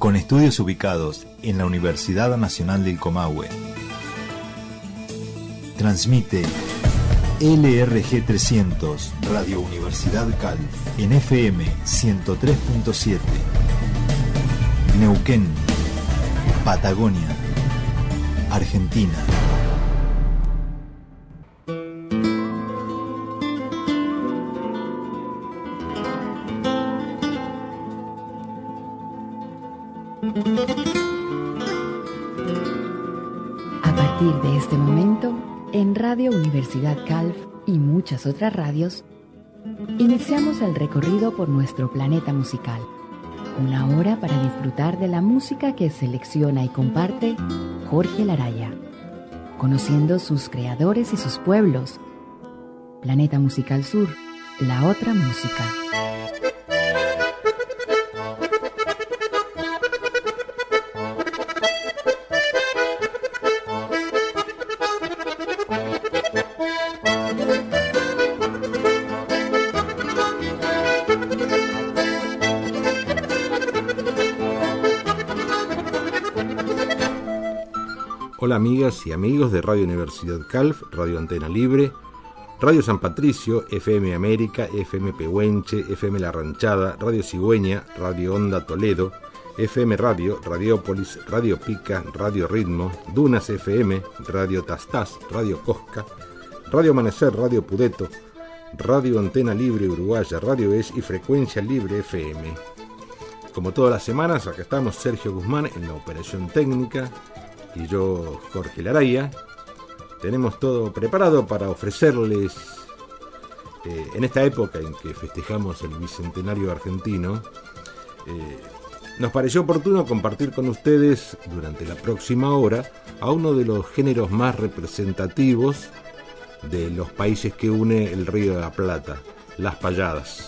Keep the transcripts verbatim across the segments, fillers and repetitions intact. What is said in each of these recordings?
con estudios ubicados en la Universidad Nacional del Comahue. Transmite L R G trescientos, Radio Universidad Calf, en F M ciento tres punto siete. Neuquén, Patagonia, Argentina. A partir de este momento, en Radio Universidad Calf y muchas otras radios, iniciamos el recorrido por nuestro planeta musical. Una hora para disfrutar de la música que selecciona y comparte Jorge Laraya, conociendo sus creadores y sus pueblos. Planeta Musical Sur, la otra música. Hola amigas y amigos de Radio Universidad Calf, Radio Antena Libre, Radio San Patricio, F M América, F M Pehuenche, F M La Ranchada, Radio Cigüeña, Radio Onda Toledo, F M Radio, Radiópolis, Radio Pica, Radio Ritmo, Dunas F M, Radio Tastás, Radio Cosca, Radio Amanecer, Radio Pudeto, Radio Antena Libre Uruguaya, Radio Es y Frecuencia Libre F M. Como todas las semanas, acá estamos Sergio Guzmán en la operación técnica y yo, Jorge Laraya. Tenemos todo preparado para ofrecerles, eh, en esta época en que festejamos el Bicentenario argentino, eh, nos pareció oportuno compartir con ustedes durante la próxima hora a uno de los géneros más representativos de los países que une el Río de la Plata, las payadas.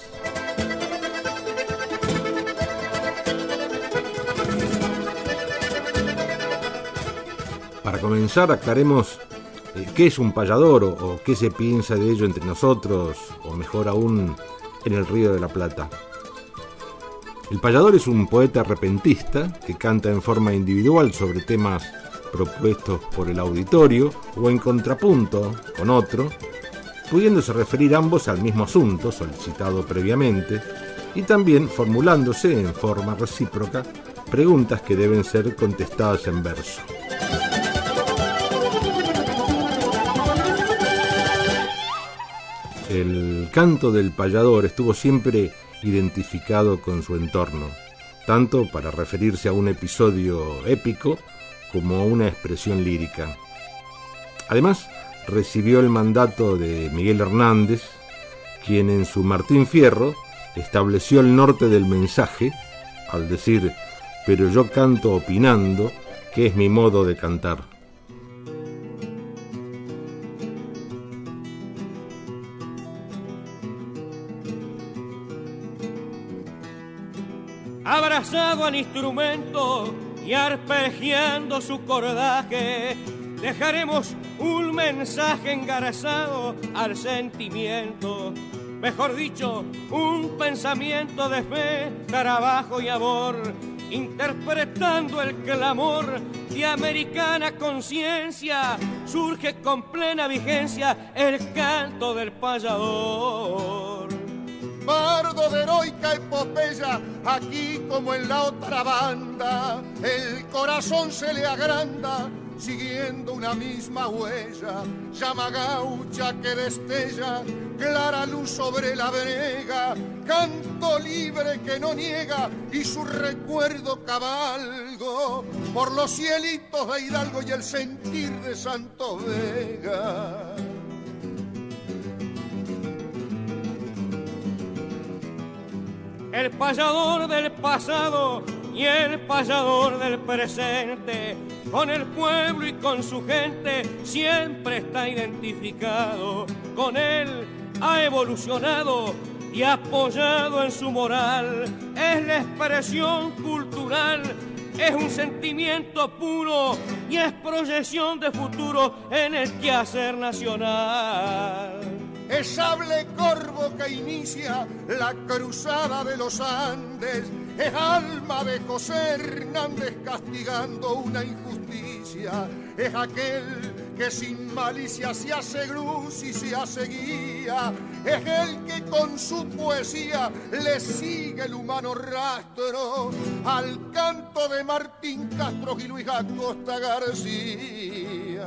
Para comenzar, aclaremos eh, qué es un payador o, o qué se piensa de ello entre nosotros, o mejor aún, en el Río de la Plata. El payador es un poeta repentista que canta en forma individual sobre temas propuestos por el auditorio o en contrapunto con otro, pudiéndose referir ambos al mismo asunto solicitado previamente y también formulándose en forma recíproca preguntas que deben ser contestadas en verso. El canto del payador estuvo siempre identificado con su entorno, tanto para referirse a un episodio épico como a una expresión lírica. Además, recibió el mandato de Miguel Hernández, quien en su Martín Fierro estableció el norte del mensaje, al decir: «Pero yo canto opinando, que es mi modo de cantar». Abrazado al instrumento y arpegiando su cordaje, dejaremos un mensaje engarzado al sentimiento. Mejor dicho, un pensamiento de fe, trabajo y amor, interpretando el clamor de americana conciencia. Surge con plena vigencia el canto del payador. Bardo de heroica epopeya, aquí como en la otra banda, el corazón se le agranda, siguiendo una misma huella, llama gaucha que destella, clara luz sobre la brega, canto libre que no niega, y su recuerdo cabalgo, por los cielitos de Hidalgo y el sentir de Santo Vega. El payador del pasado y el payador del presente, con el pueblo y con su gente siempre está identificado. Con él ha evolucionado y apoyado en su moral. Es la expresión cultural, es un sentimiento puro y es proyección de futuro en el quehacer nacional. Es sable corvo que inicia la cruzada de los Andes es alma de José Hernández castigando una injusticia, es aquel que sin malicia se hace luz y se hace guía, es el que con su poesía le sigue el humano rastro al canto de Martín Castro y Luis Acosta García.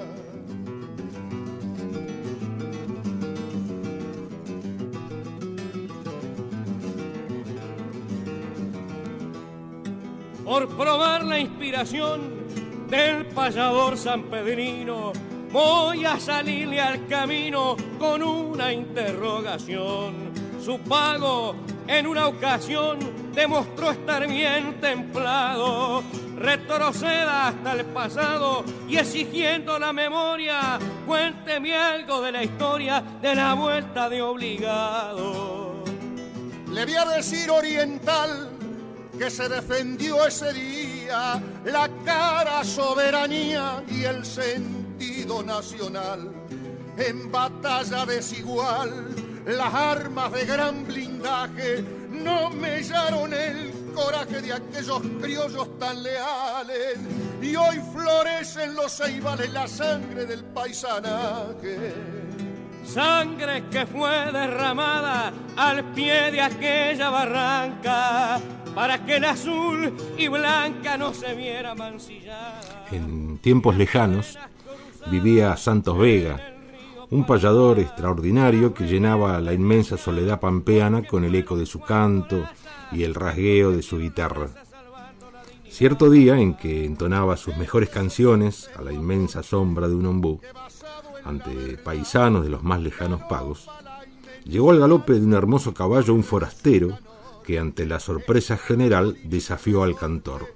Por probar la inspiración del payador sanpedrino, voy a salirle al camino con una interrogación. Su pago en una ocasión demostró estar bien templado. Retroceda hasta el pasado y exigiendo la memoria, cuénteme algo de la historia de la vuelta de obligado. Le voy a decir oriental que se defendió ese día la cara soberanía y el sentido nacional. En batalla desigual, las armas de gran blindaje no mellaron el coraje de aquellos criollos tan leales, y hoy florecen los ceibales la sangre del paisanaje. Sangre que fue derramada al pie de aquella barranca para que el azul y blanca no se viera mancillada. En tiempos lejanos vivía Santos Vega, un payador extraordinario que llenaba la inmensa soledad pampeana con el eco de su canto y el rasgueo de su guitarra. Cierto día en que entonaba sus mejores canciones a la inmensa sombra de un ombú, ante paisanos de los más lejanos pagos, llegó al galope de un hermoso caballo un forastero que ante la sorpresa general desafió al cantor.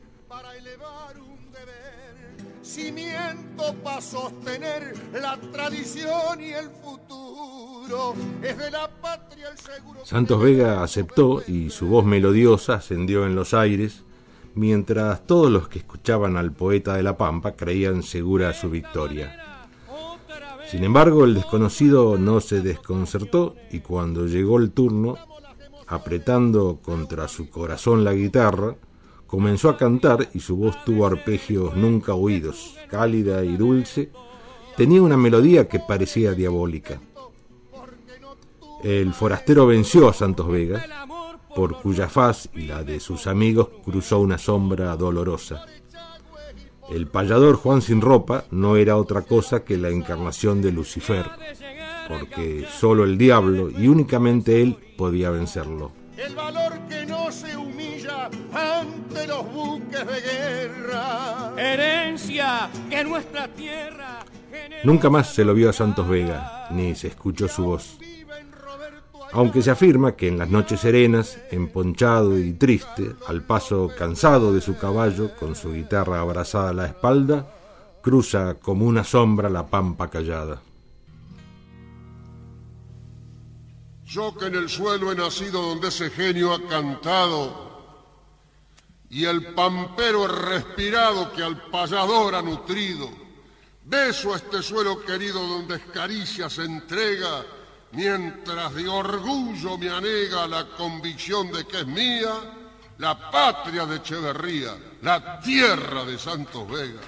Cimiento para sostener la tradición y el futuro, es de la patria el seguro. Santos Vega aceptó y su voz melodiosa ascendió en los aires, mientras todos los que escuchaban al poeta de la Pampa creían segura su victoria. Sin embargo, el desconocido no se desconcertó y cuando llegó el turno, apretando contra su corazón la guitarra, comenzó a cantar y su voz tuvo arpegios nunca oídos, cálida y dulce, tenía una melodía que parecía diabólica. El forastero venció a Santos Vega, por cuya faz y la de sus amigos cruzó una sombra dolorosa. El payador Juan Sin Ropa no era otra cosa que la encarnación de Lucifer, porque solo el diablo y únicamente él podía vencerlo. El valor que no se humilla ante los buques de guerra. Herencia que nuestra tierra. Nunca más se lo vio a Santos Vega, ni se escuchó su voz. Aunque se afirma que en las noches serenas, emponchado y triste, al paso cansado de su caballo, con su guitarra abrazada a la espalda, cruza como una sombra la pampa callada. Yo que en el suelo he nacido donde ese genio ha cantado, y el pampero he respirado que al payador ha nutrido, beso a este suelo querido donde caricia se entrega, mientras de orgullo me anega la convicción de que es mía la patria de Echeverría, la tierra de Santos Vega.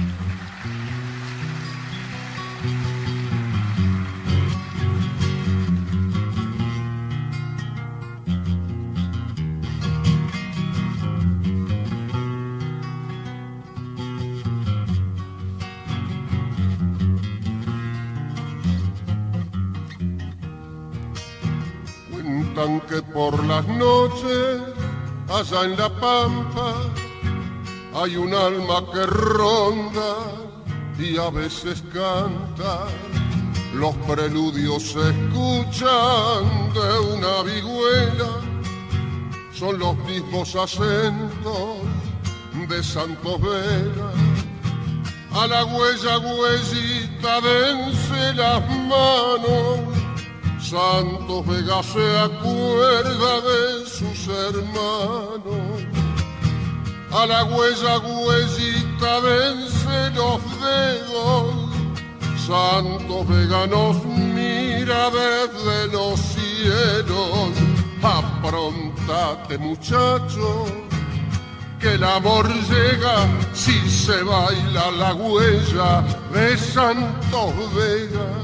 Cuentan que por las noches, allá en la pampa, hay un alma que ronda y a veces canta. Los preludios se escuchan de una vihuela, son los mismos acentos de Santos Vega. A la huella, huellita, dense las manos. Santos Vega se acuerda de sus hermanos. A la huella, huellita, dense los dedos. Santos Vega nos mira desde los cielos. ¡A aprontate muchacho, que el amor llega si se baila la huella de Santos Vega.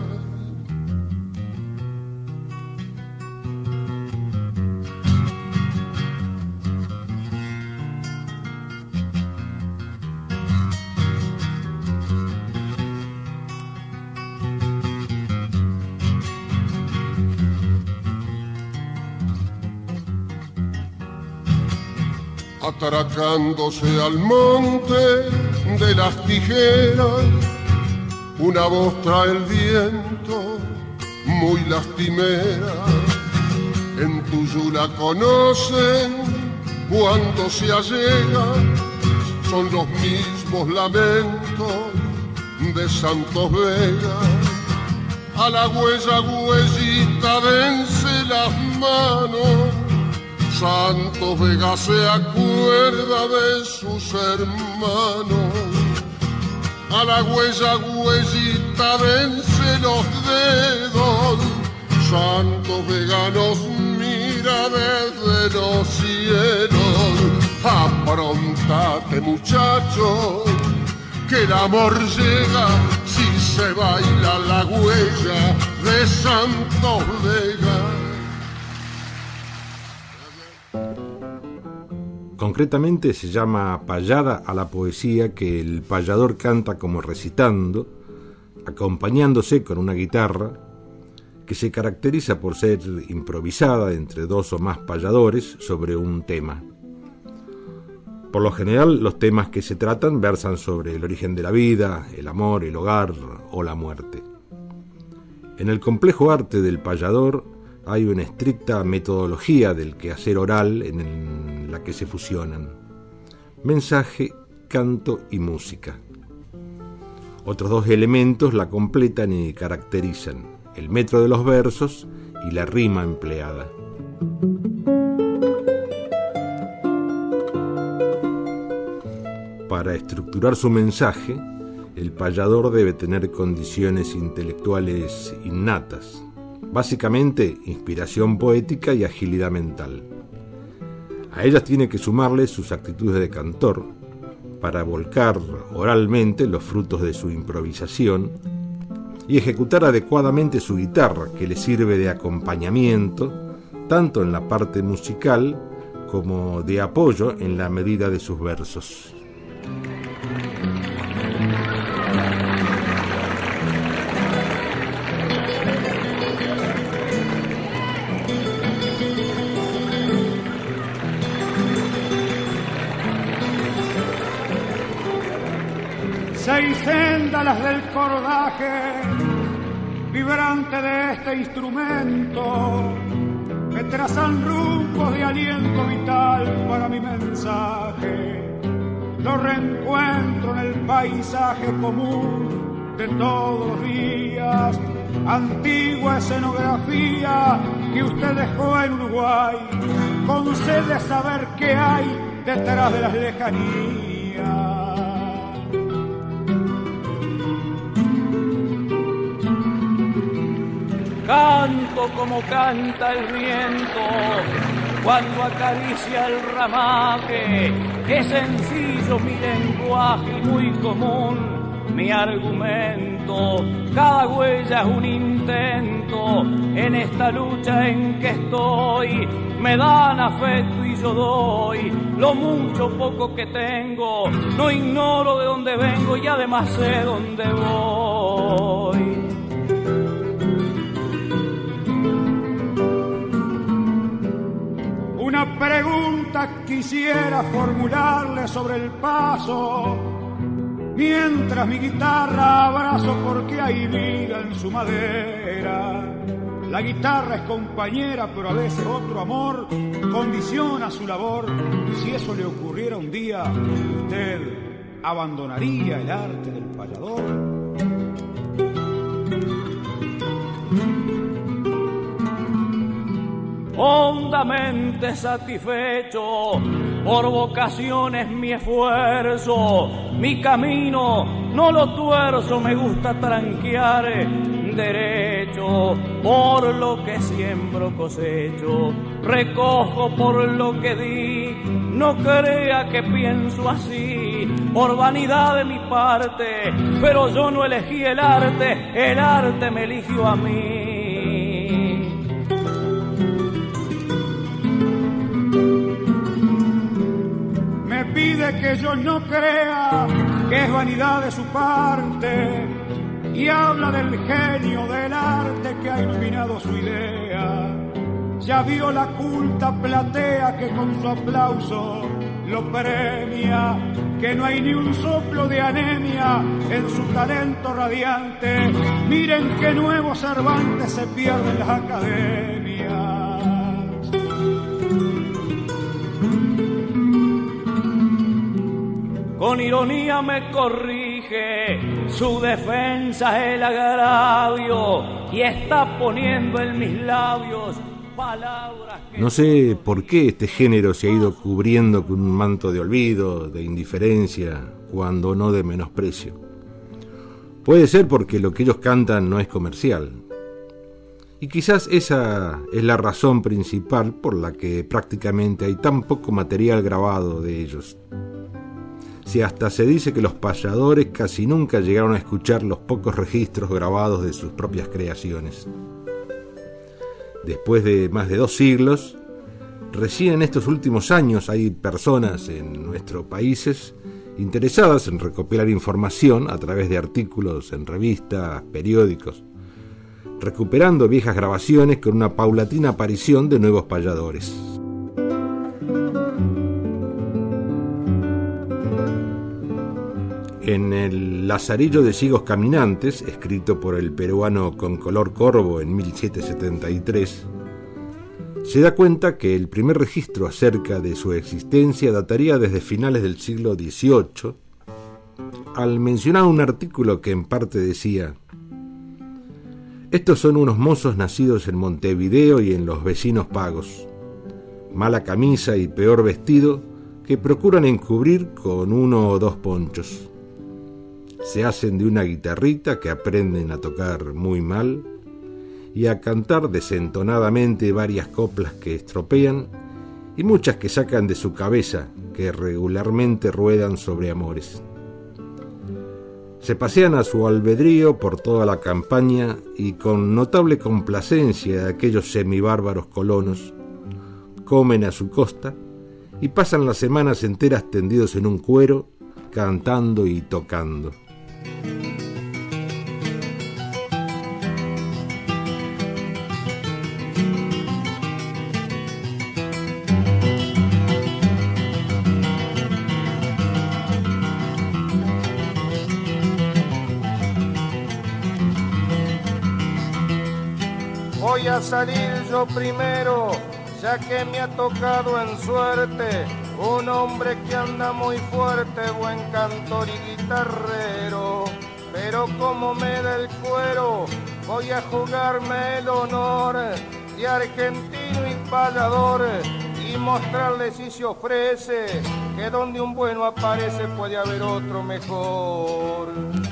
Atracándose al monte de las tijeras, una voz trae el viento muy lastimera. En Tuyú la conocen cuando se allega, son los mismos lamentos de Santos Vega. A la huella huellita vence las manos, Santos Vega se acuerda de sus hermanos. A la huella huellita vence los dedos, Santos Vega nos mira desde los cielos. Aprontate muchacho, que el amor llega si se baila la huella de Santos Vega. Concretamente se llama payada a la poesía que el payador canta como recitando, acompañándose con una guitarra, que se caracteriza por ser improvisada entre dos o más payadores sobre un tema. Por lo general, los temas que se tratan versan sobre el origen de la vida, el amor, el hogar o la muerte. En el complejo arte del payador hay una estricta metodología del quehacer oral en la que se fusionan mensaje, canto y música. Otros dos elementos la completan y caracterizan: el metro de los versos y la rima empleada. Para estructurar su mensaje, el payador debe tener condiciones intelectuales innatas, básicamente inspiración poética y agilidad mental. A ellas tiene que sumarle sus actitudes de cantor para volcar oralmente los frutos de su improvisación y ejecutar adecuadamente su guitarra, que le sirve de acompañamiento tanto en la parte musical como de apoyo en la medida de sus versos. Seis sendas las del cordaje, vibrante de este instrumento, me trazan rumbos de aliento vital para mi mensaje. Lo reencuentro en el paisaje común de todos los días, antigua escenografía que usted dejó en Uruguay, con sed de saber qué hay detrás de las lejanías. Canto como canta el viento cuando acaricia el ramaje. Es sencillo mi lenguaje y muy común mi argumento. Cada huella es un intento en esta lucha en que estoy. Me dan afecto y yo doy lo mucho o poco que tengo. No ignoro de dónde vengo y además sé dónde voy. Una pregunta quisiera formularle sobre el paso, mientras mi guitarra abrazo porque hay vida en su madera. La guitarra es compañera, pero a veces otro amor condiciona su labor. Si eso le ocurriera un día, ¿usted abandonaría el arte del payador? Hondamente satisfecho, por vocación es mi esfuerzo, mi camino no lo tuerzo, me gusta tranquear derecho, por lo que siembro cosecho, recojo por lo que di, no crea que pienso así, por vanidad de mi parte, pero yo no elegí el arte, el arte me eligió a mí. Me pide que yo no crea que es vanidad de su parte y habla del genio del arte que ha iluminado su idea. Ya vio la culta platea que con su aplauso lo premia, que no hay ni un soplo de anemia en su talento radiante. Miren que nuevo Cervantes se pierde en las academias. Con ironía me corrige, su defensa es el agravio y está poniendo en mis labios palabras que... No sé por qué este género se ha ido cubriendo con un manto de olvido, de indiferencia, cuando no de menosprecio. Puede ser porque lo que ellos cantan no es comercial. Y quizás esa es la razón principal por la que prácticamente hay tan poco material grabado de ellos. Si hasta se dice que los payadores casi nunca llegaron a escuchar los pocos registros grabados de sus propias creaciones. Después de más de dos siglos, recién en estos últimos años hay personas en nuestros países interesadas en recopilar información a través de artículos en revistas, periódicos, recuperando viejas grabaciones con una paulatina aparición de nuevos payadores. En el Lazarillo de Ciegos Caminantes, escrito por el peruano Concolor Corvo en mil setecientos setenta y tres, se da cuenta que el primer registro acerca de su existencia dataría desde finales del siglo dieciocho, al mencionar un artículo que en parte decía: estos son unos mozos nacidos en Montevideo y en los vecinos pagos, mala camisa y peor vestido, que procuran encubrir con uno o dos ponchos. Se hacen de una guitarrita que aprenden a tocar muy mal y a cantar desentonadamente varias coplas que estropean y muchas que sacan de su cabeza, que regularmente ruedan sobre amores. Se pasean a su albedrío por toda la campaña y con notable complacencia de aquellos semibárbaros colonos, comen a su costa y pasan las semanas enteras tendidos en un cuero, cantando y tocando. Voy a salir yo primero, ya que me ha tocado en suerte un hombre que anda muy fuerte, buen cantor y guitarrero. Pero como me da el cuero, voy a jugarme el honor de argentino y payador y mostrarle si se ofrece que donde un bueno aparece puede haber otro mejor.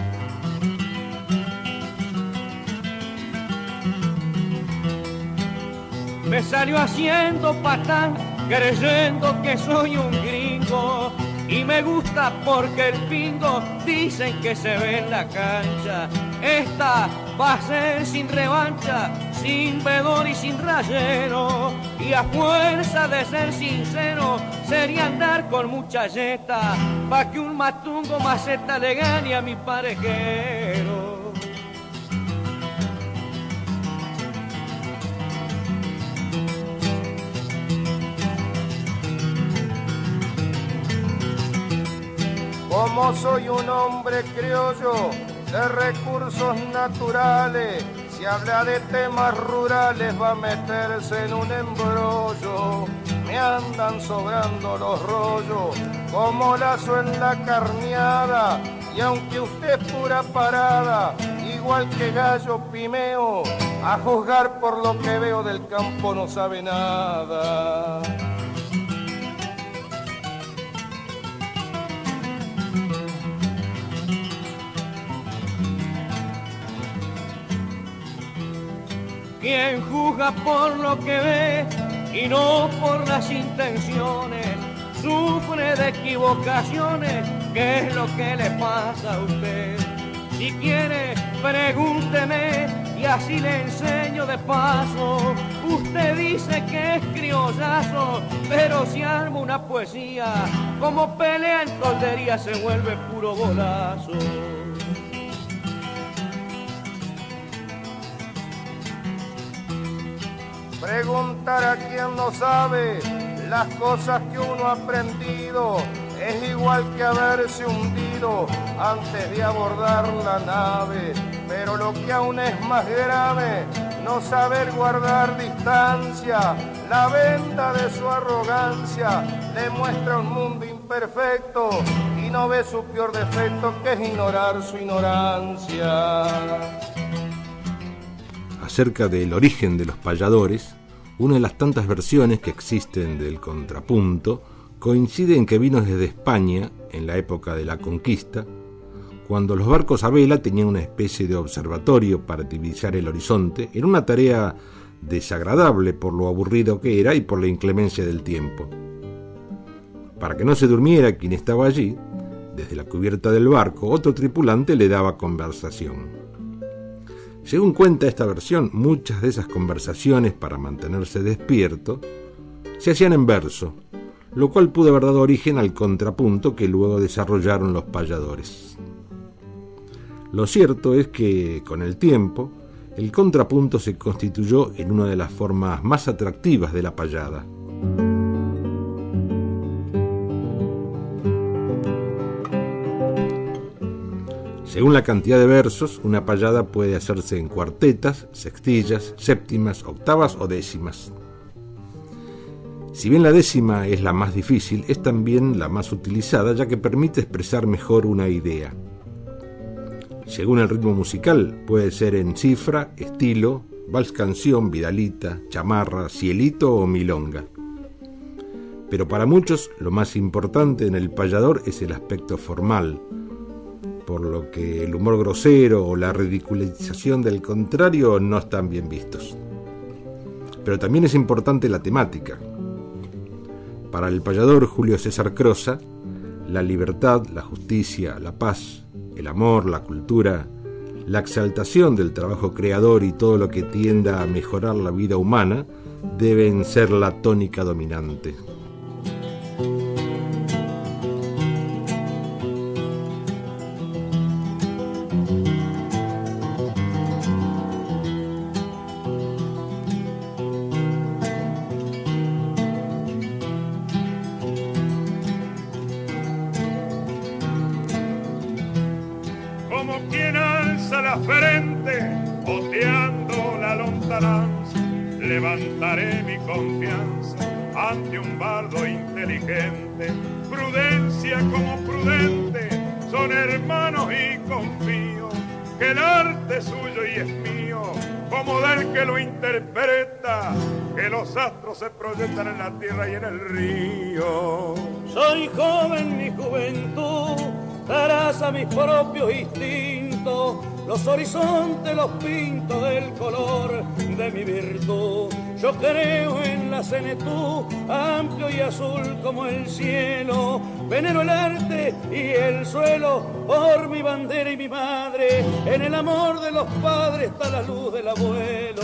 Me salió haciendo patán, creyendo que soy un gringo, y me gusta porque el pingo dicen que se ve en la cancha. Esta va a ser sin revancha, sin vedor y sin rayero, y a fuerza de ser sincero sería andar con mucha yeta pa' que un matungo maceta le gane a mi parejero. Como soy un hombre criollo de recursos naturales, si habla de temas rurales va a meterse en un embrollo. Me andan sobrando los rollos como lazo en la carneada, y aunque usted es pura parada, igual que gallo pimeo, a juzgar por lo que veo del campo no sabe nada. quien juzga por lo que ve y no por las intenciones, sufre de equivocaciones. ¿Qué es lo que le pasa a usted? Si quiere, pregúnteme y así le enseño de paso. Usted dice que es criollazo, pero si arma una poesía, como pelea en toldería se vuelve puro golazo. Preguntar a quien no sabe las cosas que uno ha aprendido es igual que haberse hundido antes de abordar la nave. Pero lo que aún es más grave, no saber guardar distancia. La venda de su arrogancia le muestra un mundo imperfecto y no ve su peor defecto, que es ignorar su ignorancia. Acerca del origen de los payadores, una de las tantas versiones que existen del contrapunto coincide en que vino desde España, en la época de la conquista, cuando los barcos a vela tenían una especie de observatorio para divisar el horizonte, en una tarea desagradable por lo aburrido que era y por la inclemencia del tiempo. Para que no se durmiera quien estaba allí, desde la cubierta del barco, otro tripulante le daba conversación. Según cuenta esta versión, muchas de esas conversaciones para mantenerse despierto se hacían en verso, lo cual pudo haber dado origen al contrapunto que luego desarrollaron los payadores. Lo cierto es que, con el tiempo, el contrapunto se constituyó en una de las formas más atractivas de la payada. Según la cantidad de versos, una payada puede hacerse en cuartetas, sextillas, séptimas, octavas o décimas. Si bien la décima es la más difícil, es también la más utilizada, ya que permite expresar mejor una idea. Según el ritmo musical, puede ser en cifra, estilo, vals canción, vidalita, chamarra, cielito o milonga. Pero para muchos, lo más importante en el payador es el aspecto formal, por lo que el humor grosero o la ridiculización del contrario no están bien vistos. Pero también es importante la temática. Para el payador Julio César Crosa, la libertad, la justicia, la paz, el amor, la cultura, la exaltación del trabajo creador y todo lo que tienda a mejorar la vida humana deben ser la tónica dominante. Levantaré mi confianza ante un bardo inteligente. Prudencia como prudente son hermanos y confío que el arte es suyo y es mío, como del que lo interpreta, que los astros se proyectan en la tierra y en el río. Soy joven, mi juventud traza mis propios instintos, los horizontes los pinto del color de mi virtud. Yo creo en la senectud, amplio y azul como el cielo. Venero el arte y el suelo por mi bandera y mi madre. En el amor de los padres está la luz del abuelo.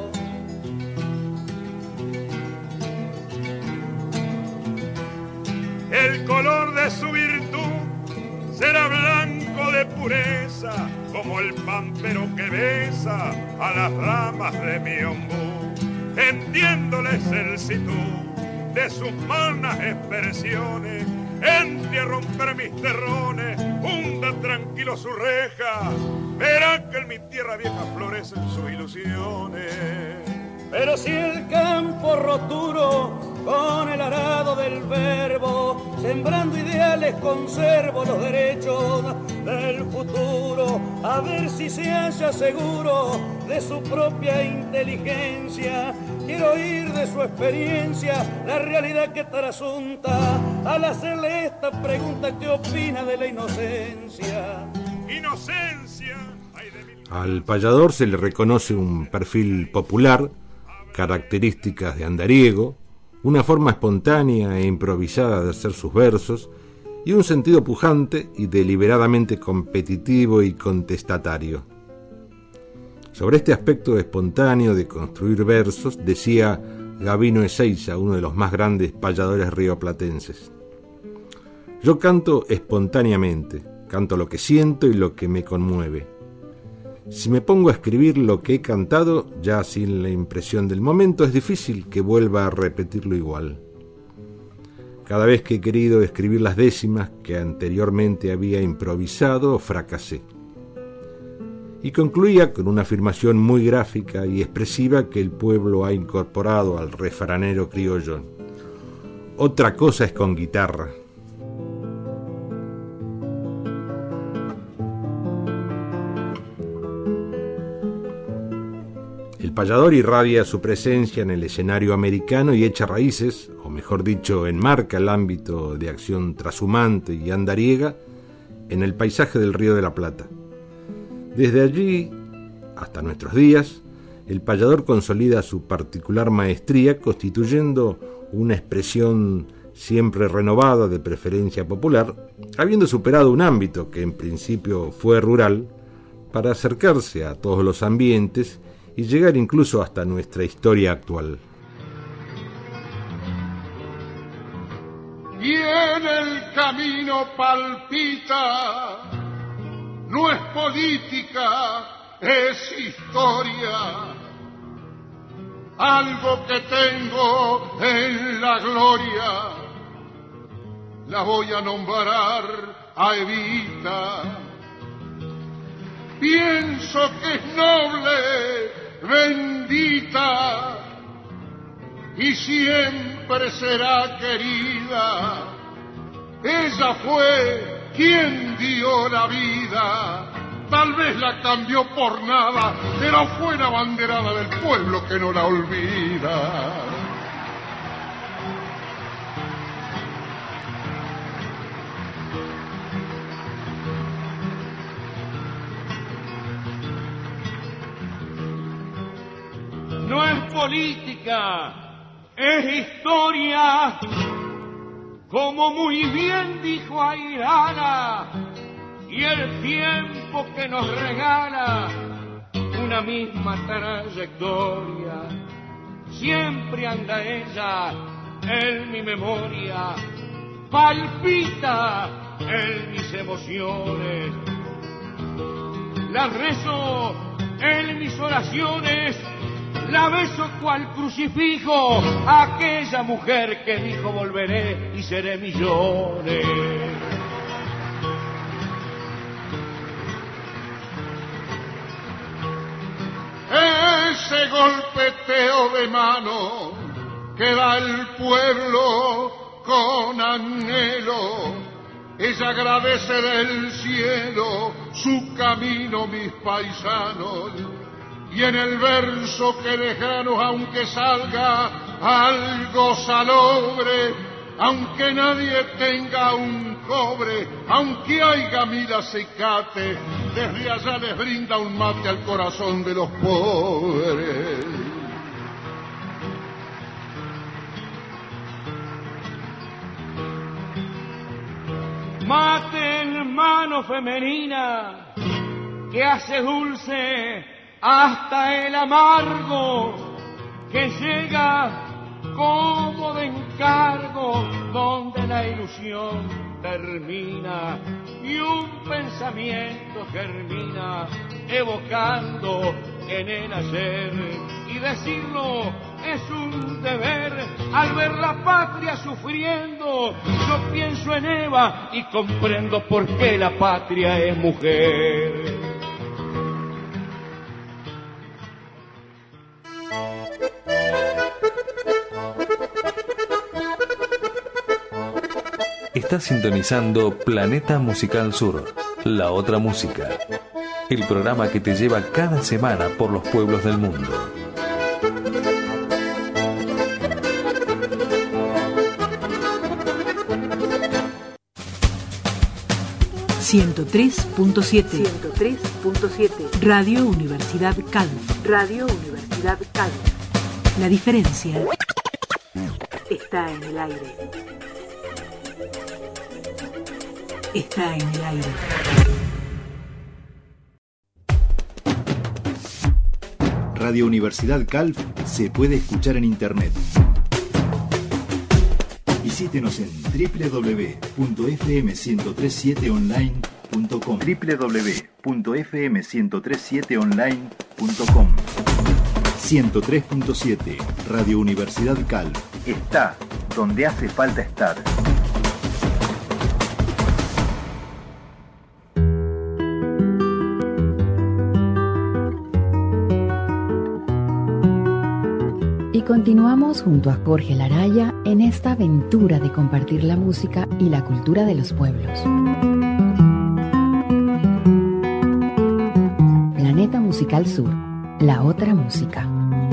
El color de su virtud será blanco de pureza, como el pampero que besa a las ramas de mi ombú. Entiendo la excelsitud de sus manas expresiones, entre a romper mis terrones, hunda tranquilo su reja, verá que en mi tierra vieja florecen sus ilusiones. Pero si el campo roturo con el arado del verbo, sembrando ideales conservo los derechos del futuro, a ver si se halla seguro de su propia inteligencia. Quiero oír de su experiencia la realidad que trasunta, al hacerle esta pregunta: ¿qué opina de la inocencia? Inocencia, ay de mil... Al payador se le reconoce un perfil popular, características de andariego, una forma espontánea e improvisada de hacer sus versos y un sentido pujante y deliberadamente competitivo y contestatario. Sobre este aspecto espontáneo de construir versos decía Gabino Ezeiza, uno de los más grandes payadores rioplatenses: yo canto espontáneamente, canto lo que siento y lo que me conmueve. Si me pongo a escribir lo que he cantado, ya sin la impresión del momento, es difícil que vuelva a repetirlo igual. Cada vez que he querido escribir las décimas que anteriormente había improvisado, fracasé. Y concluía con una afirmación muy gráfica y expresiva que el pueblo ha incorporado al refranero criollo: otra cosa es con guitarra. El payador irradia su presencia en el escenario americano y echa raíces, o mejor dicho, enmarca el ámbito de acción trashumante y andariega en el paisaje del Río de la Plata. Desde allí hasta nuestros días, el payador consolida su particular maestría, constituyendo una expresión siempre renovada de preferencia popular, habiendo superado un ámbito que en principio fue rural, para acercarse a todos los ambientes y llegar incluso hasta nuestra historia actual. Y en el camino palpita, no es política, es historia, algo que tengo en la gloria, la voy a nombrar a Evita. Pienso que es noble, bendita, y siempre será querida. Ella fue quien dio la vida, tal vez la cambió por nada, pero fue la banderada del pueblo que no la olvida. No es política, es historia, como muy bien dijo Airala, y el tiempo que nos regala una misma trayectoria. Siempre anda ella en mi memoria, palpita en mis emociones, la rezo en mis oraciones. La beso cual crucifijo, aquella mujer que dijo volveré y seré millones. Ese golpeteo de mano que da el pueblo con anhelo, ella agradece del cielo su camino, mis paisanos. Y en el verso que lejano, aunque salga algo salobre, aunque nadie tenga un cobre, aunque haya mil acicates, desde allá les brinda un mate al corazón de los pobres. Mate en mano femenina que hace dulce hasta el amargo, que llega como de encargo, donde la ilusión termina y un pensamiento germina, evocando en el ayer. Y decirlo es un deber, al ver la patria sufriendo, yo pienso en Eva y comprendo por qué la patria es mujer. Está sintonizando Planeta Musical Sur, la otra música, el programa que te lleva cada semana por los pueblos del mundo. ciento tres punto siete. ciento tres punto siete. Radio Universidad Calv. Radio Universidad Calv. La diferencia está en el aire. Está en el aire. Radio Universidad Calv se puede escuchar en internet. Visítenos en doble u doble u doble u punto f m ciento treinta y siete online punto com. doble u doble u doble u punto f m ciento treinta y siete online punto com. ciento tres punto siete Radio Universidad Calv. Está donde hace falta estar. Y continuamos junto a Jorge Laraya en esta aventura de compartir la música y la cultura de los pueblos. Planeta Musical Sur, la otra música.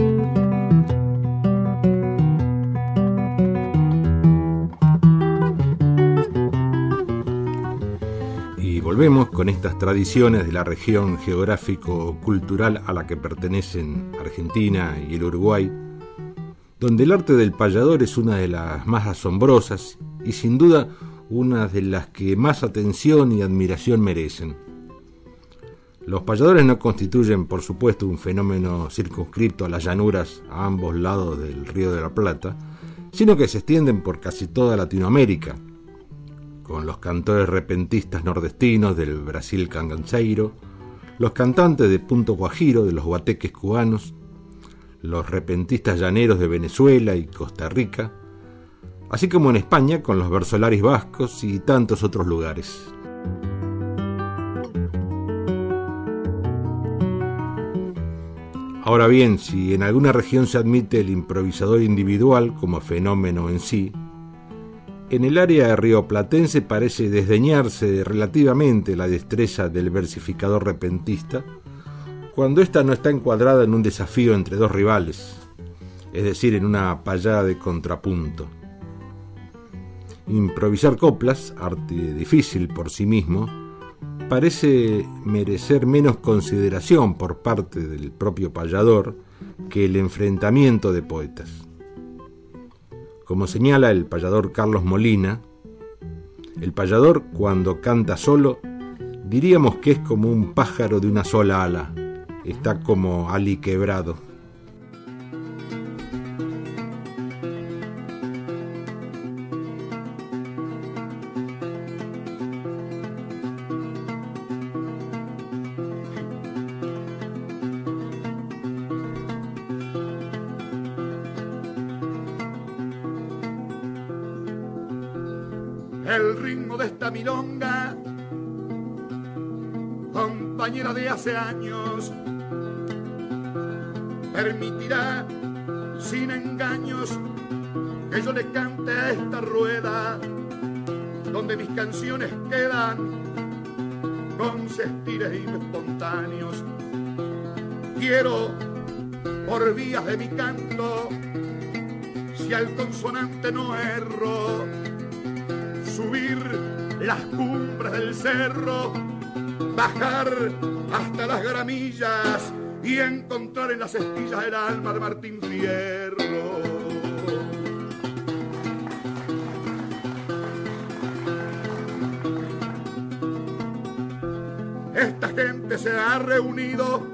Y volvemos con estas tradiciones de la región geográfico-cultural a la que pertenecen Argentina y el Uruguay, donde el arte del payador es una de las más asombrosas y sin duda una de las que más atención y admiración merecen. Los payadores no constituyen, por supuesto, un fenómeno circunscripto a las llanuras a ambos lados del Río de la Plata, sino que se extienden por casi toda Latinoamérica, con los cantores repentistas nordestinos del Brasil canganceiro, los cantantes de Punto Guajiro de los guateques cubanos, los repentistas llaneros de Venezuela y Costa Rica, así como en España con los versolaris vascos y tantos otros lugares. Ahora bien, si en alguna región se admite el improvisador individual como fenómeno en sí, en el área rioplatense parece desdeñarse relativamente la destreza del versificador repentista, cuando ésta no está encuadrada en un desafío entre dos rivales, es decir, en una payada de contrapunto. Improvisar coplas, arte difícil por sí mismo, parece merecer menos consideración por parte del propio payador que el enfrentamiento de poetas. Como señala el payador Carlos Molina, el payador cuando canta solo, diríamos que es como un pájaro de una sola ala. Está como aliquebrado. El ritmo de esta milonga, compañera de hace años, permitirá sin engaños que yo le cante a esta rueda donde mis canciones quedan con sestires espontáneos. Quiero por vías de mi canto, si al consonante no erro, subir las cumbres del cerro, bajar hasta las gramillas y encontrar en las esquillas el alma de Martín Fierro. Esta gente se ha reunido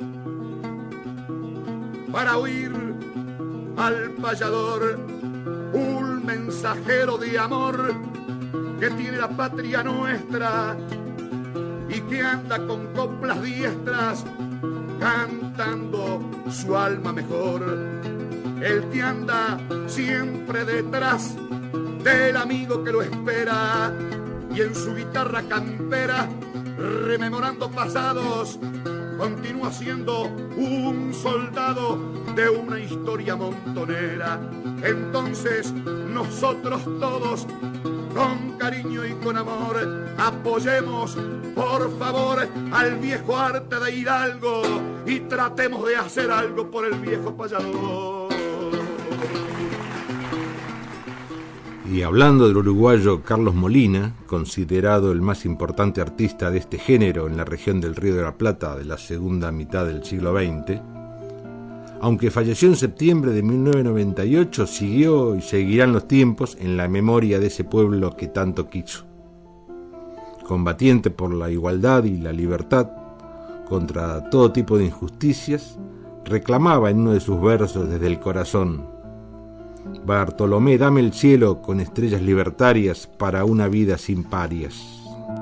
para oír al payador, un mensajero de amor que tiene la patria nuestra y que anda con coplas diestras cantando su alma mejor. El que anda siempre detrás del amigo que lo espera y en su guitarra campera, rememorando pasados, continúa siendo un soldado de una historia montonera. Entonces nosotros todos, con cariño y con amor, apoyemos por favor al viejo arte de Hidalgo y tratemos de hacer algo por el viejo payador. Y hablando del uruguayo Carlos Molina, considerado el más importante artista de este género en la región del Río de la Plata de la segunda mitad del siglo veinte, aunque falleció en septiembre de mil novecientos noventa y ocho, siguió y seguirán los tiempos en la memoria de ese pueblo que tanto quiso. Combatiente por la igualdad y la libertad contra todo tipo de injusticias, reclamaba en uno de sus versos desde el corazón: Bartolomé, dame el cielo con estrellas libertarias para una vida sin parias.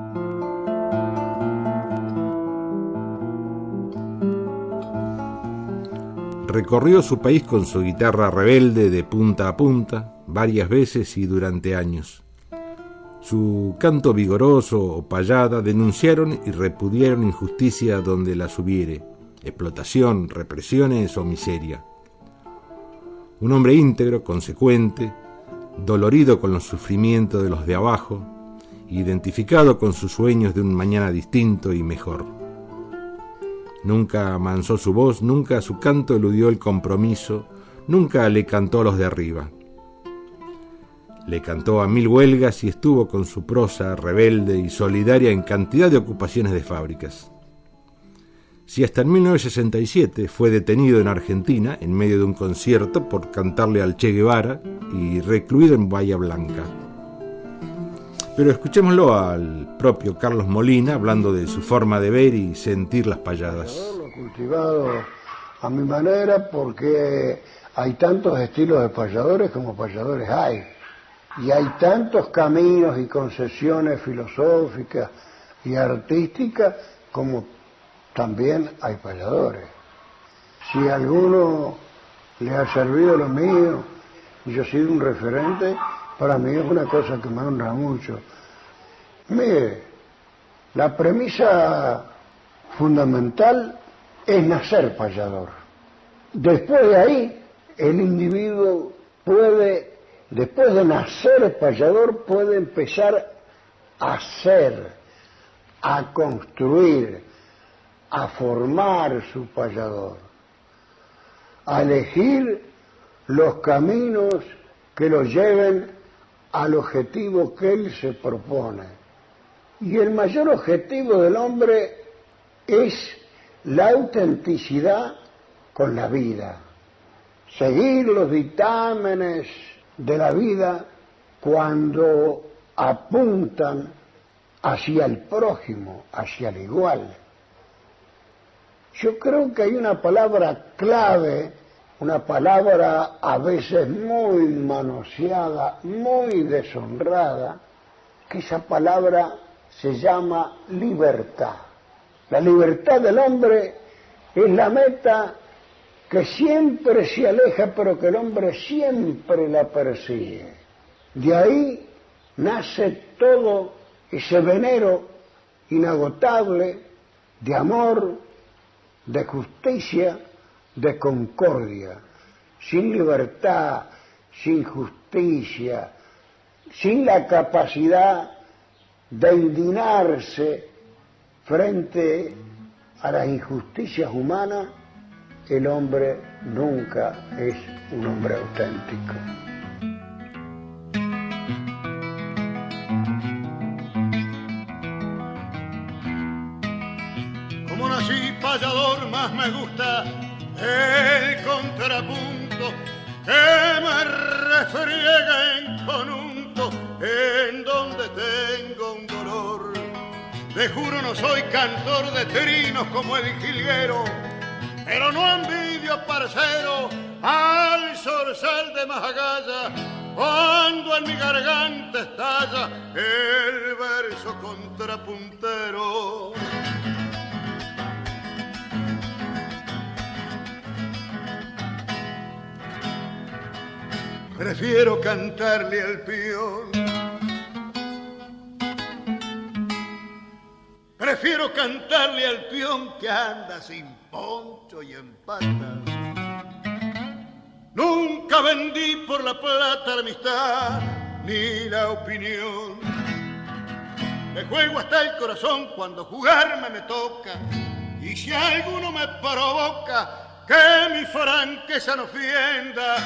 Recorrió su país con su guitarra rebelde de punta a punta, varias veces y durante años. Su canto vigoroso o payada denunciaron y repudiaron injusticia donde las hubiere, explotación, represiones o miseria. Un hombre íntegro, consecuente, dolorido con los sufrimientos de los de abajo, identificado con sus sueños de un mañana distinto y mejor. Nunca amansó su voz, nunca su canto eludió el compromiso, nunca le cantó a los de arriba. Le cantó a mil huelgas y estuvo con su prosa rebelde y solidaria en cantidad de ocupaciones de fábricas. Si hasta en mil novecientos sesenta y siete fue detenido en Argentina en medio de un concierto por cantarle al Che Guevara y recluido en Bahía Blanca. Pero escuchémoslo al propio Carlos Molina hablando de su forma de ver y sentir las payadas. Lo he cultivado a mi manera porque hay tantos estilos de payadores como payadores hay. Y hay tantos caminos y concesiones filosóficas y artísticas como también hay payadores. Si a alguno le ha servido lo mío y yo he sido un referente, para mí es una cosa que me honra mucho. Mire, la premisa fundamental es nacer payador. Después de ahí, el individuo puede, después de nacer payador, puede empezar a ser, a construir, a formar su payador, a elegir los caminos que lo lleven al objetivo que él se propone. Y el mayor objetivo del hombre es la autenticidad con la vida, seguir los dictámenes de la vida cuando apuntan hacia el prójimo, hacia el igual. Yo creo que hay una palabra clave, una palabra a veces muy manoseada, muy deshonrada, que esa palabra se llama libertad. La libertad del hombre es la meta que siempre se aleja, pero que el hombre siempre la persigue. De ahí nace todo ese venero inagotable de amor, de justicia, de concordia. Sin libertad, sin justicia, sin la capacidad de indignarse frente a las injusticias humanas, el hombre nunca es un hombre auténtico. Como nací payador, más me gusta el contrapunto que me refriega en conjunto en donde tengo un dolor. Te juro no soy cantor de trinos como el jilguero, pero no envidio, parcero, al zorzal de Majagalla cuando en mi garganta estalla el verso contrapuntero. Prefiero cantarle al peón, prefiero cantarle al peón que anda sin poncho y en patas. Nunca vendí por la plata la amistad ni la opinión. Me juego hasta el corazón cuando jugarme me toca, y si alguno me provoca que mi franqueza no ofenda,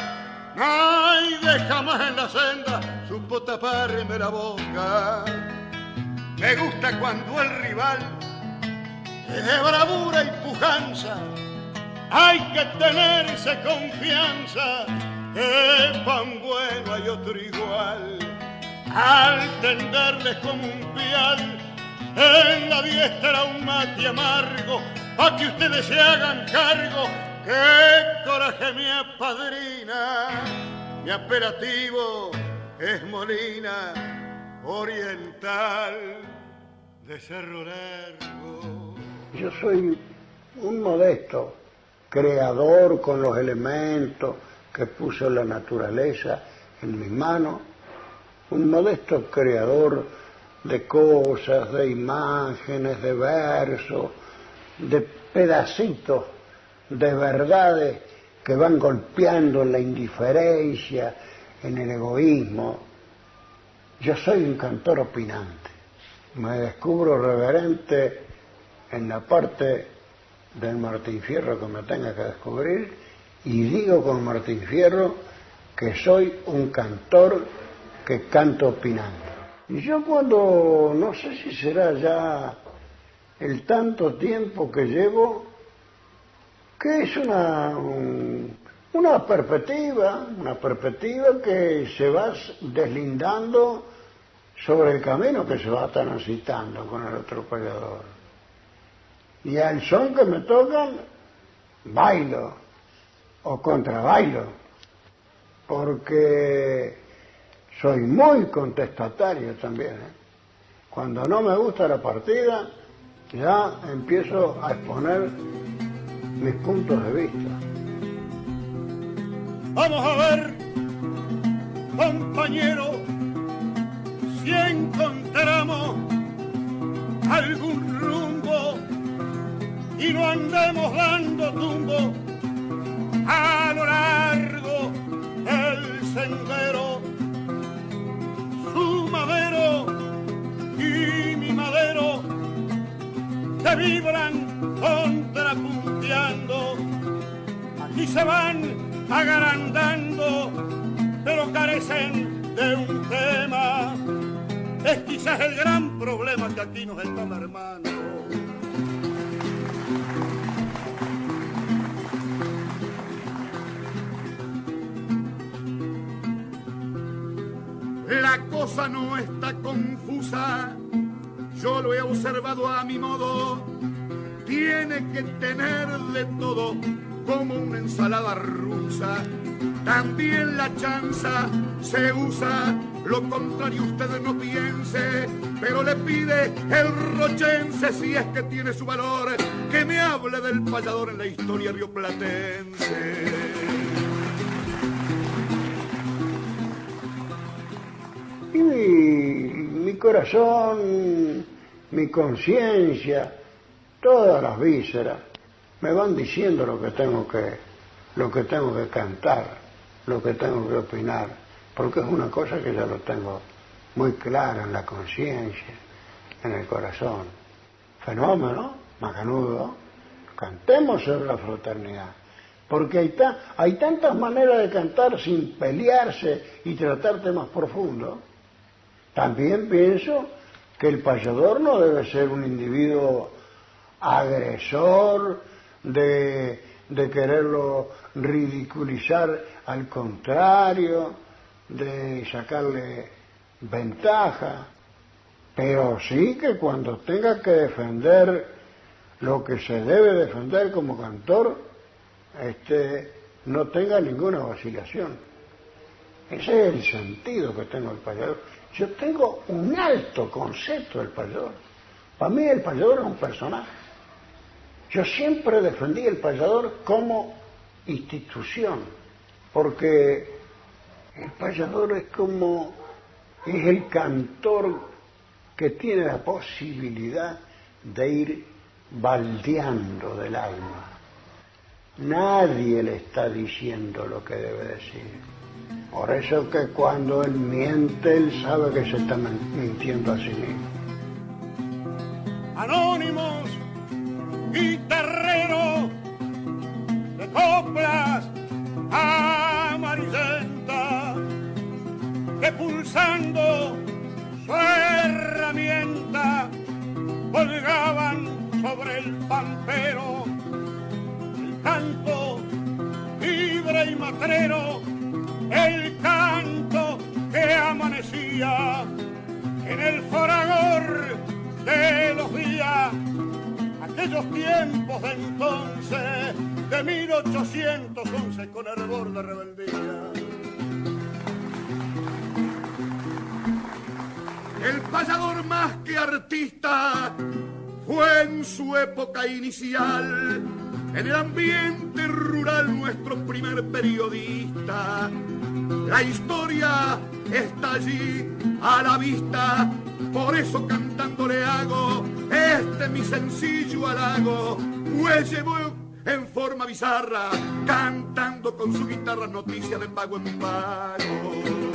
Ay, de jamás en la senda supo taparme la boca. Me gusta cuando el rival es de bravura y pujanza. Hay que tenerse confianza, que pa' un bueno hay otro igual. Al tenderles como un pial, en la diestra un mate amargo, pa' que ustedes se hagan cargo. ¡Qué coraje me apadrina! Mi apelativo es Molina, oriental de Cerro Largo. Yo soy un modesto creador con los elementos que puso la naturaleza en mis manos, un modesto creador de cosas, de imágenes, de versos, de pedacitos de verdades que van golpeando en la indiferencia, en el egoísmo. Yo soy un cantor opinante, me descubro reverente en la parte del Martín Fierro que me tenga que descubrir y digo con Martín Fierro que soy un cantor que canto opinando. Y yo cuando, no sé si será ya el tanto tiempo que llevo, que es una, un, una perspectiva, una perspectiva que se va deslindando sobre el camino que se va transitando con el otro payador. Y al son que me tocan, bailo o contrabailo, porque soy muy contestatario también, ¿eh? Cuando no me gusta la partida, ya empiezo a exponer mis puntos de vista. Vamos a ver, compañero, si encontramos algún rumbo y no andemos dando tumbo a lo largo del sendero. Su madero y mi madero se vibran contrapunteando. Aquí se van agrandando, pero carecen de un tema. Es quizás el gran problema que aquí nos está hermano. La cosa no está confusa, yo lo he observado a mi modo. Tiene que tener de todo, como una ensalada rusa. También la chanza se usa, lo contrario usted no piense, pero le pide el rochense, si es que tiene su valor, que me hable del payador en la historia rioplatense. Y mi, mi corazón, mi conciencia, todas las vísceras me van diciendo lo que tengo que, lo que tengo que cantar, lo que tengo que opinar, porque es una cosa que ya lo tengo muy clara en la conciencia, en el corazón. Fenómeno, macanudo, cantemos sobre la fraternidad, porque hay, ta, hay tantas maneras de cantar sin pelearse y tratar temas profundos. También pienso que el payador no debe ser un individuo agresor de, de quererlo ridiculizar, al contrario, de sacarle ventaja, pero sí que cuando tenga que defender lo que se debe defender como cantor, este, no tenga ninguna vacilación. Ese es el sentido que tengo del payador. Yo tengo un alto concepto del payador. Para mí el payador es un personaje. Yo siempre defendí el payador como institución, porque el payador es como, es el cantor que tiene la posibilidad de ir baldeando del alma. Nadie le está diciendo lo que debe decir. Por eso que cuando él miente, él sabe que se está mintiendo a sí mismo. Anónimos, guitarreros de coplas amarillentas, que pulsando su herramienta colgaban sobre el pampero el canto libre y matrero, el canto que amanecía en el fragor de los días, aquellos tiempos de entonces, de mil ochocientos once, con hervor de rebeldía. El payador más que artista fue en su época inicial, en el ambiente rural, nuestro primer periodista. La historia está allí a la vista, por eso cantando le hago este mi sencillo halago, pues llevó en forma bizarra, cantando con su guitarra, noticias de pago en pago.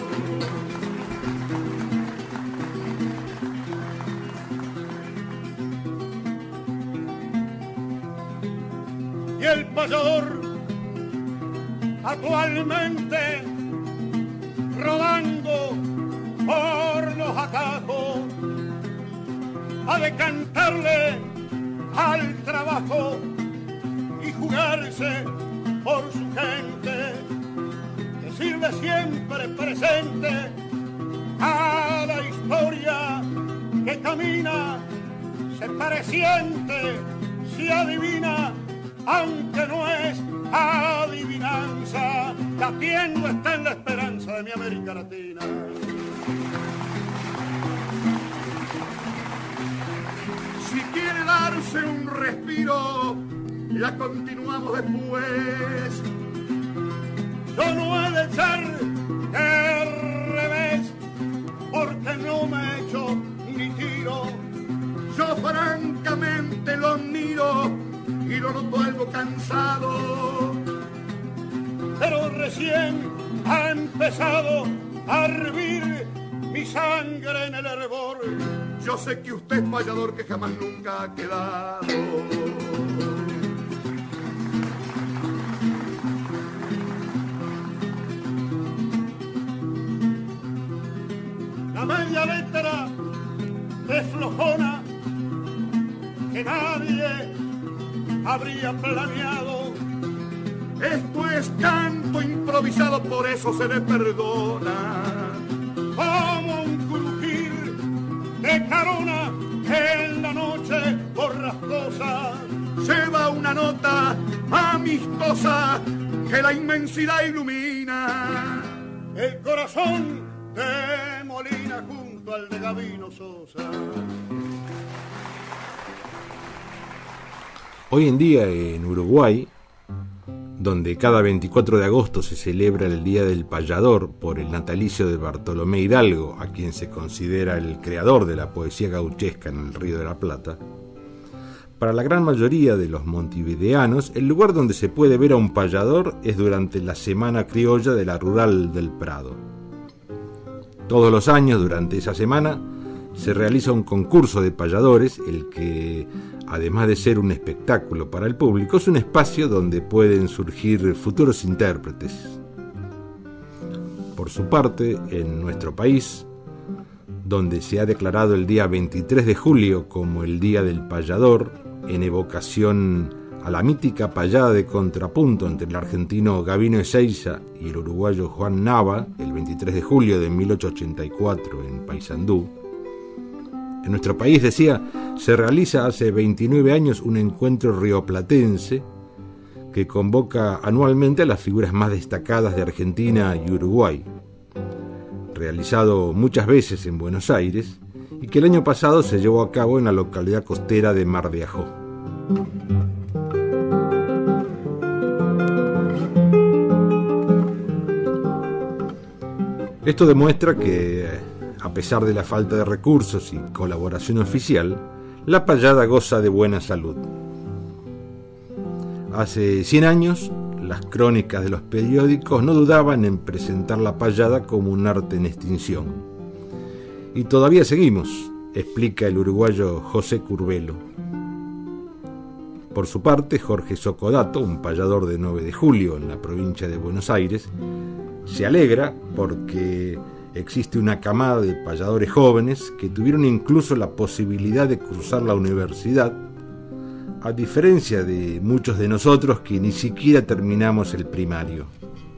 Y el payador actualmente rodando por los atajos ha de cantarle al trabajo y jugarse por su gente, decirle siempre presente a la historia que camina, se presiente, se adivina, aunque no es adivinanza, latiendo está en la esperanza de mi América Latina. Si quiere darse un respiro, la continuamos después. Yo no he de echar el revés, porque no me echo ni tiro. Yo francamente lo miro y lo noto algo cansado, pero recién ha empezado a hervir mi sangre en el hervor. Yo sé que usted es payador que jamás nunca ha quedado. La media letra es flojona que nadie habría planeado. Esto es canto improvisado, por eso se le perdona. Como un crujir de carona en la noche borrascosa, lleva una nota amistosa que la inmensidad ilumina. El corazón de Molina junto al de Gabino Sosa. Hoy en día en Uruguay, donde cada veinticuatro de agosto se celebra el Día del Payador por el natalicio de Bartolomé Hidalgo, a quien se considera el creador de la poesía gauchesca en el Río de la Plata, para la gran mayoría de los montevideanos, el lugar donde se puede ver a un payador es durante la Semana Criolla de la Rural del Prado. Todos los años, durante esa semana, se realiza un concurso de payadores, el que, además de ser un espectáculo para el público, es un espacio donde pueden surgir futuros intérpretes. Por su parte, en nuestro país, donde se ha declarado el día veintitrés de julio como el Día del Payador, en evocación a la mítica payada de contrapunto entre el argentino Gabino Ezeiza y el uruguayo Juan Nava, el veintitrés de julio de mil ochocientos ochenta y cuatro en Paysandú. En nuestro país, decía, se realiza hace veintinueve años un encuentro rioplatense que convoca anualmente a las figuras más destacadas de Argentina y Uruguay, realizado muchas veces en Buenos Aires y que el año pasado se llevó a cabo en la localidad costera de Mar de Ajó. Esto demuestra que, a pesar de la falta de recursos y colaboración oficial, la payada goza de buena salud. Hace cien años, las crónicas de los periódicos no dudaban en presentar la payada como un arte en extinción. Y todavía seguimos, explica el uruguayo José Curbelo. Por su parte, Jorge Socodato, un payador de nueve de julio en la provincia de Buenos Aires, se alegra porque existe una camada de payadores jóvenes que tuvieron incluso la posibilidad de cruzar la universidad, a diferencia de muchos de nosotros que ni siquiera terminamos el primario.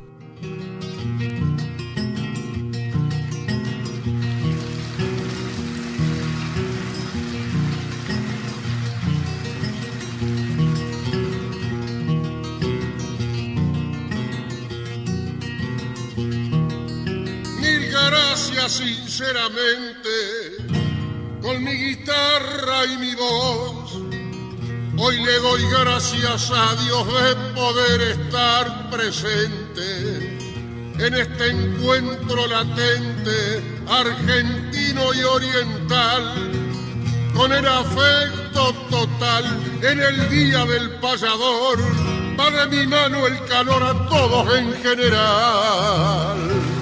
Sinceramente, con mi guitarra y mi voz, hoy le doy gracias a Dios de poder estar presente en este encuentro latente, argentino y oriental, con el afecto total en el día del payador, va de mi mano el calor a todos en general.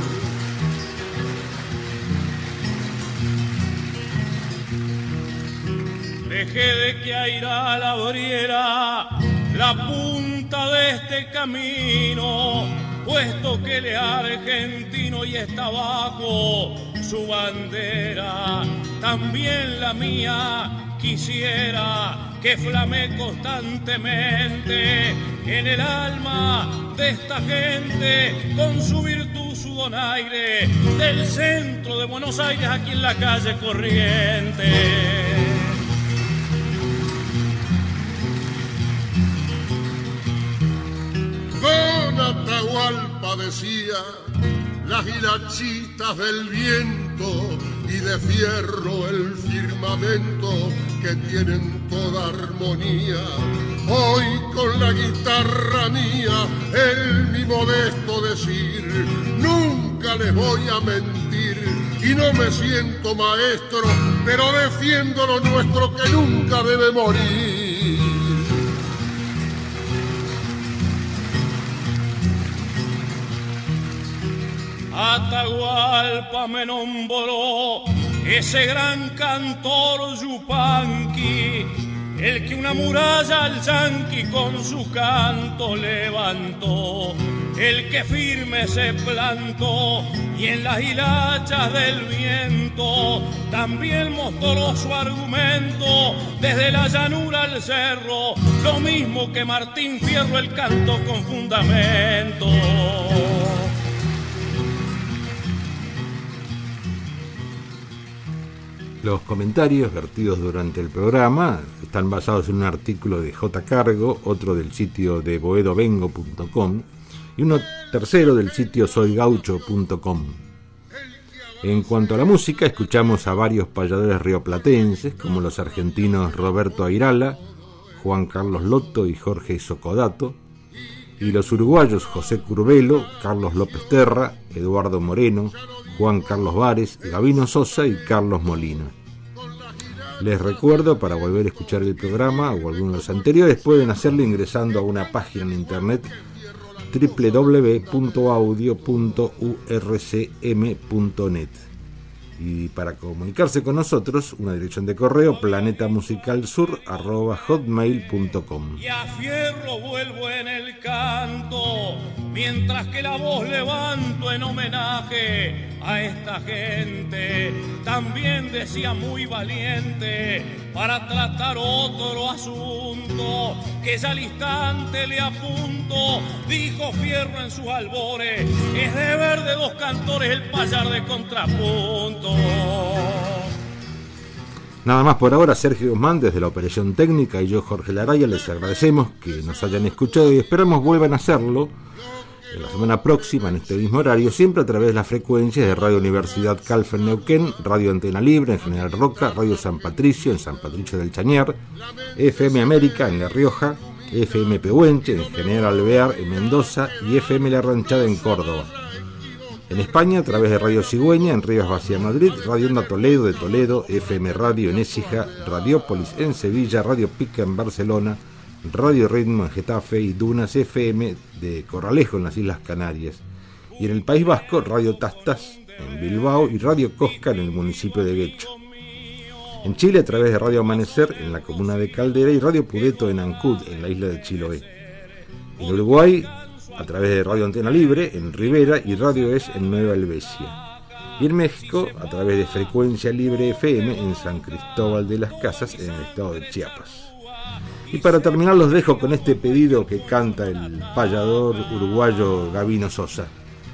Dejé de que aira la briera la punta de este camino, puesto que el argentino y está bajo su bandera. También la mía quisiera que flame constantemente en el alma de esta gente, con su virtud, su donaire, del centro de Buenos Aires, aquí en la calle Corrientes. Don Atahualpa decía, las hilachitas del viento y de fierro el firmamento que tienen toda armonía. Hoy con la guitarra mía, el mi modesto decir, nunca les voy a mentir y no me siento maestro, pero defiendo lo nuestro que nunca debe morir. Atahualpa me nombró ese gran cantor Yupanqui, el que una muralla al yanqui con su canto levantó, el que firme se plantó y en las hilachas del viento también mostró su argumento, desde la llanura al cerro, lo mismo que Martín Fierro, el canto con fundamento. Los comentarios vertidos durante el programa están basados en un artículo de J. Cargo, otro del sitio de boedo vengo punto com y uno tercero del sitio soy gaucho punto com. En cuanto a la música, escuchamos a varios payadores rioplatenses, como los argentinos Roberto Airala, Juan Carlos Lotto y Jorge Socodato, y los uruguayos José Curbelo, Carlos López Terra, Eduardo Moreno, Juan Carlos Vares, Gabino Sosa y Carlos Molina. Les recuerdo, para volver a escuchar el programa o algunos de los anteriores, pueden hacerlo ingresando a una página en internet doble u doble u doble u punto audio punto u r c m punto net. Y para comunicarse con nosotros, una dirección de correo planetamusicalsur arroba hotmail punto com. Y a fierro vuelvo en el canto, mientras que la voz levanto en homenaje a esta gente. También decía muy valiente para tratar otro asunto, que ya al instante le apunto, dijo Fierro en sus albores, es deber de dos cantores el payar de contrapunto. Nada más por ahora. Sergio Guzmán desde la operación técnica y yo, Jorge Laraya, les agradecemos que nos hayan escuchado y esperamos vuelvan a hacerlo en la semana próxima en este mismo horario, siempre a través de las frecuencias de Radio Universidad Calf en Neuquén, Radio Antena Libre en General Roca, Radio San Patricio en San Patricio del Chañar, F M América en La Rioja, F M Pehuenche en General Alvear en Mendoza y F M La Ranchada en Córdoba. En España, a través de Radio Cigüeña en Rivas Vacía Madrid, Radio Onda Toledo de Toledo, F M Radio en Écija, Radiópolis en Sevilla, Radio Pica en Barcelona, Radio Ritmo en Getafe y Dunas F M de Corralejo en las Islas Canarias. Y en el País Vasco, Radio Tastas en Bilbao y Radio Cosca en el municipio de Guecho. En Chile, a través de Radio Amanecer en la comuna de Caldera y Radio Pudeto en Ancud en la isla de Chiloé. En Uruguay, a través de Radio Antena Libre en Rivera y Radio Es en Nueva Helvecia. y en México a través de Frecuencia Libre F M en San Cristóbal de las Casas, en el estado de Chiapas. Y para terminar los dejo con este pedido que canta el payador uruguayo Gabino Sosa.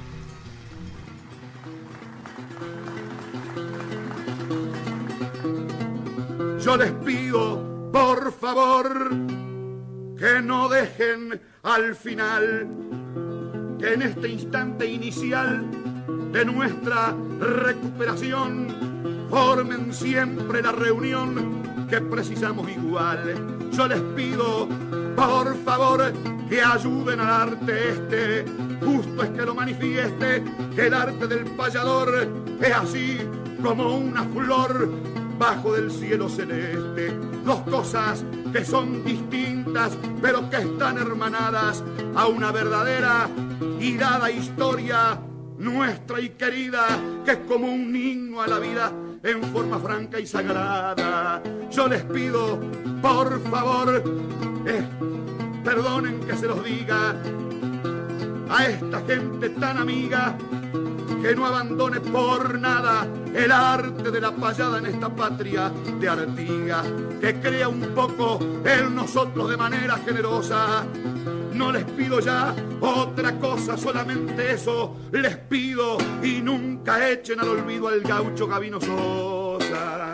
Yo les pido, por favor, que no dejen al final, que en este instante inicial de nuestra recuperación formen siempre la reunión que precisamos igual. Yo les pido, por favor, que ayuden al arte este, justo es que lo manifieste, que el arte del payador es así como una flor bajo del cielo celeste, dos cosas que son distintas pero que están hermanadas a una verdadera y dada historia nuestra y querida, que es como un himno a la vida en forma franca y sagrada. Yo les pido, por favor, eh, perdonen que se los diga a esta gente tan amiga, que no abandone por nada el arte de la payada en esta patria de Artigas, que crea un poco en nosotros de manera generosa. No les pido ya otra cosa, solamente eso les pido, y nunca echen al olvido al gaucho Gabino Sosa.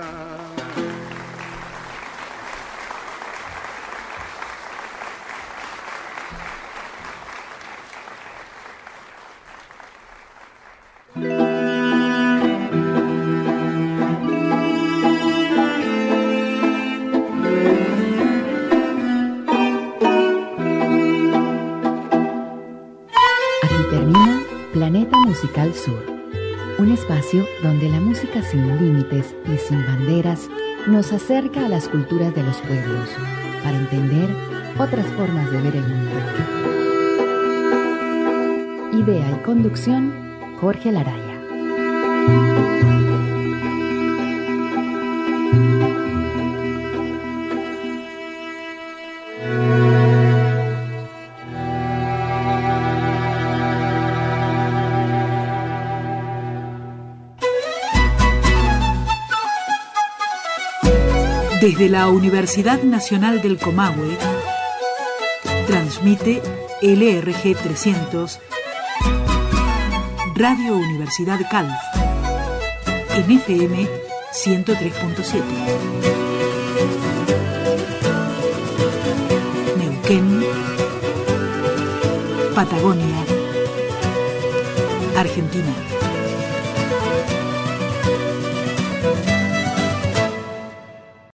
Planeta Musical Sur, un espacio donde la música sin límites y sin banderas nos acerca a las culturas de los pueblos para entender otras formas de ver el mundo. Idea y conducción, Jorge Laraya. Desde la Universidad Nacional del Comahue, transmite L R G trescientos, Radio Universidad Calf, en F M ciento tres punto siete. Neuquén, Patagonia, Argentina.